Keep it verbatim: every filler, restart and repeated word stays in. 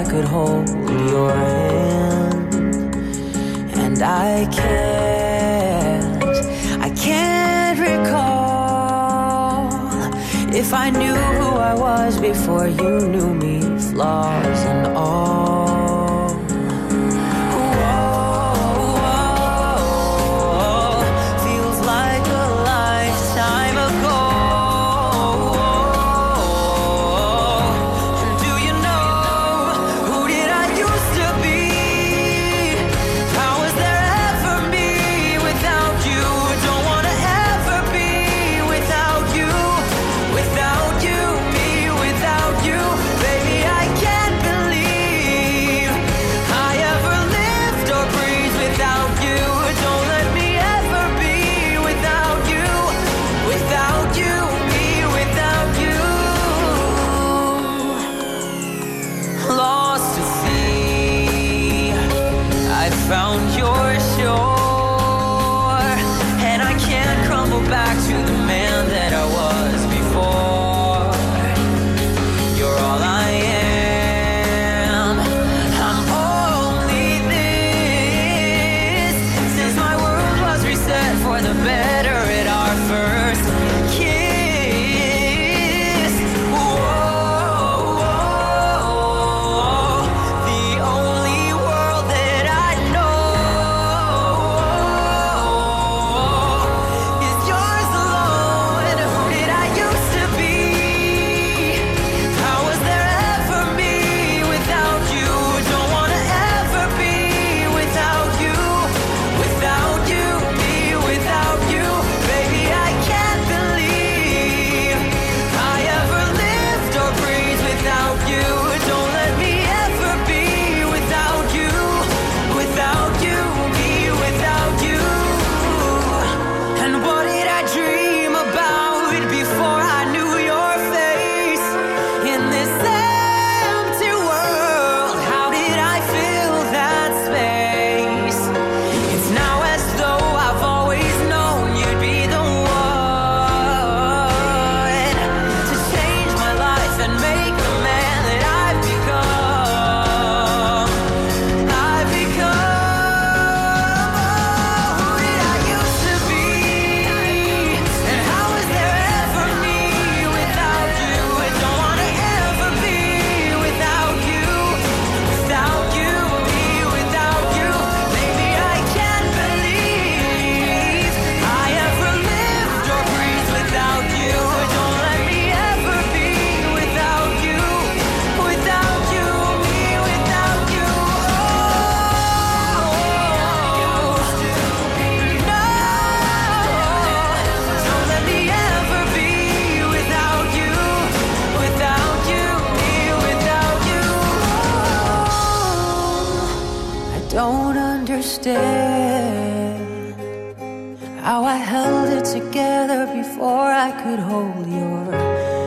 I could hold your hand. And I can't, I can't recall if I knew who I was before you knew me, flaws and all. Found your shore, and I can't crumble back to the man that I was before. You're all I am, I'm only this. Since my world was reset for the better at our first kiss. Whoa, whoa, the only world that I don't understand how I held it together before I could hold your